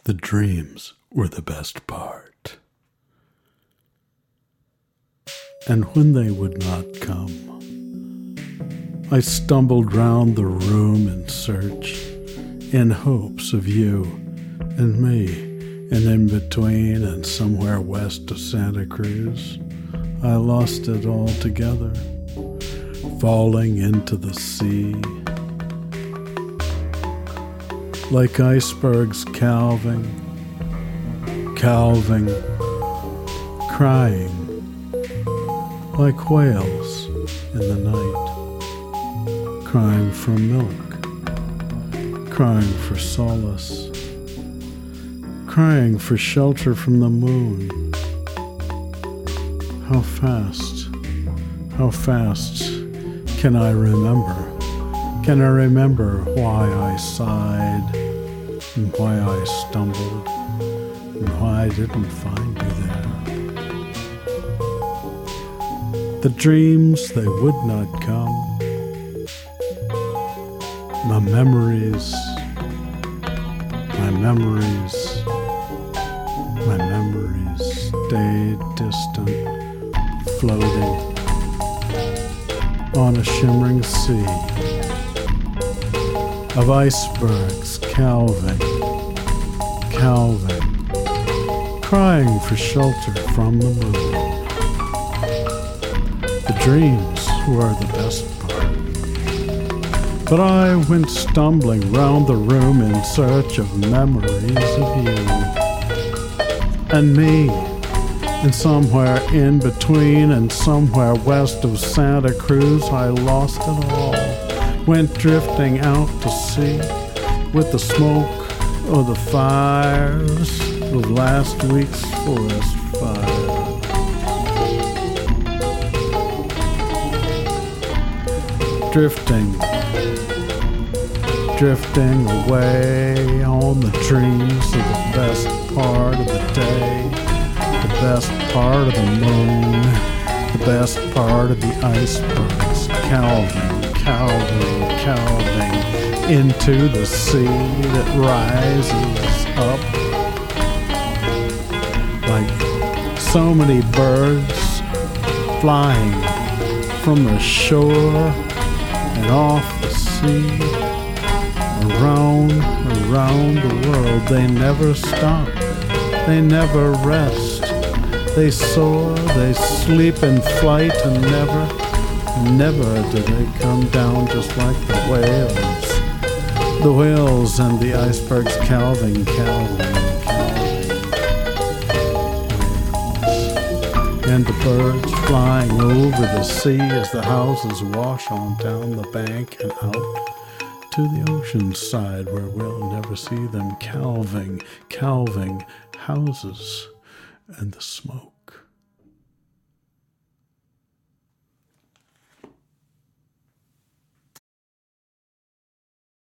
The dreams were the best part. And when they would not come, I stumbled round the room in search, in hopes of you and me, and in between and somewhere west of Santa Cruz, I lost it altogether, falling into the sea. Like icebergs calving, crying, like whales in the night, crying for milk, crying for solace, crying for shelter from the moon. How fast can I remember? Can I remember why I sighed and why I stumbled and why I didn't find you there? The dreams, they would not come. My memories stayed distant, floating on a shimmering sea of icebergs calving, crying for shelter from the moon. The dreams were the best part, but I went stumbling round the room in search of memories of you and me, and somewhere in between and somewhere west of Santa Cruz I lost it all, went drifting out to sea with the smoke of the fires of last week's forest fire. Drifting away on the dreams of the best part of the day, the best part of the moon, the best part of the icebergs, calving into the sea that rises up like so many birds flying from the shore and off the sea, around the world. They never stop, they never rest, they soar, they sleep in flight, and never do they come down, just like the whales and the icebergs calving. And the birds flying over the sea as the houses wash on down the bank and out to the ocean side, where we'll never see them calving houses and the smoke.